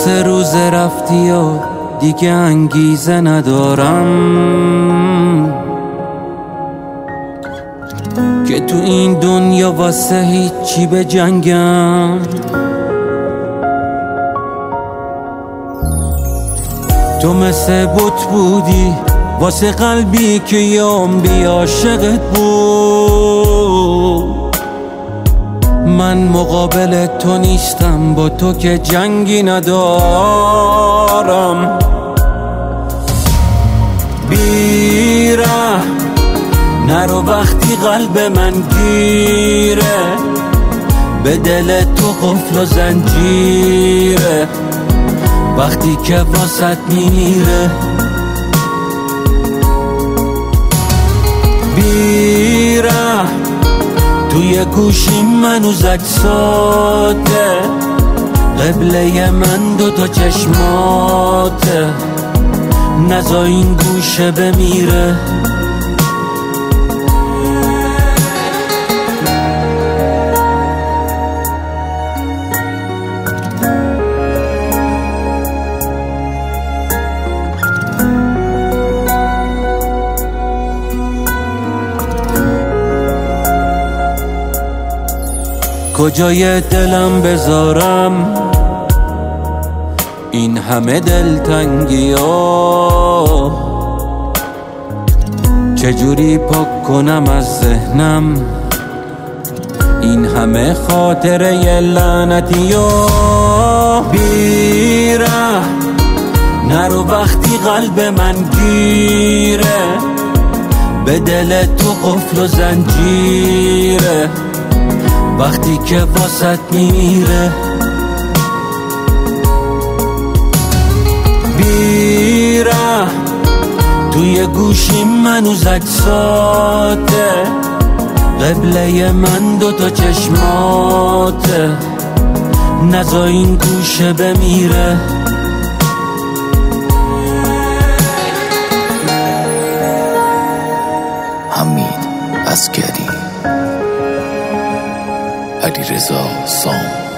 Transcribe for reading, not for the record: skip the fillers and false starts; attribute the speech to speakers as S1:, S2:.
S1: 2-3 روز رفتی و دیگه انگیزه ندارم که تو این دنیا واسه هیچی به جنگم. تو مثل بت بودی واسه قلبی که یام بی عاشقت بود. من مقابل تو نیستم، با تو که جنگی ندارم. بیره نرو وقتی قلب من گیره، به دل تو قفل و زنجیره وقتی که واسط میمیره. بیره توی گوشی منو زد ساده، قبله من 2 چشماته، نزا این گوشه بمیره. کجای دلم بذارم این همه دلتنگی ها؟ چجوری پاک کنم از ذهنم این همه خاطره لعنتی ها؟ بیره نرو وقتی قلب من گیره، به دل تو قفل و زنجیره وقتی که واسط میمیره. بیره توی گوشی منو زد ساده، قبله من 2 چشماته، نزا این گوشه بمیره.
S2: حمید عسکری، علیرضا سام.